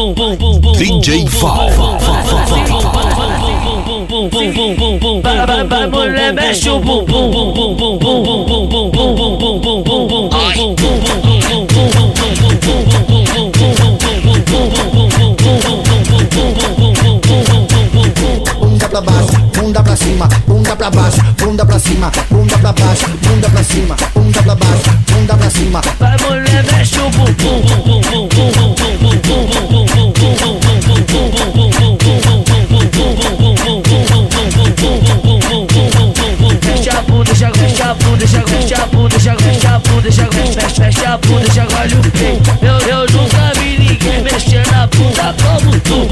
DJ Val. Vai mulher, mexe o bumbum. Bunda pra baixo, bunda pra cima, bunda pra baixo, bunda pra cima, bunda pra baixo, bunda pra cima, bunda pra baixo, bunda pra cima. Vai mulher, mexe o bumbum. Fecha a bunda, fecha a bunda, fecha a bunda, fecha a bunda, fecha a bunda, chacoalha o peito. Eu nunca vi ninguém mexer na bunda como tu.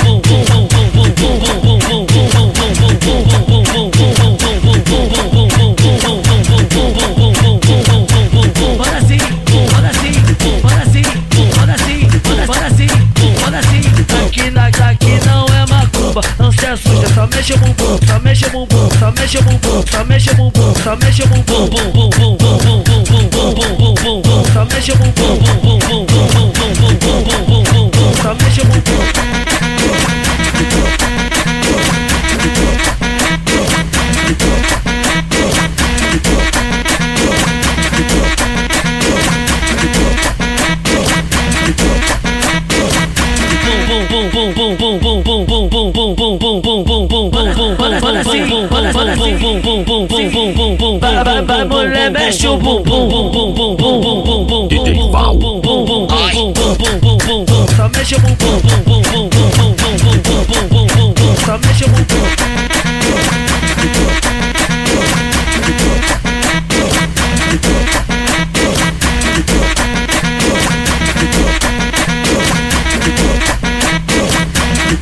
Manda assim, manda assim, manda assim, manda assim, manda assim, manda assim. Aqui não é macumba, não se assusta, só mexe o bumbum, só mexe o bumbum, só mexe o bumbum, só mexe o bumbum, só mexe o bumbum, só mexe o bumbum.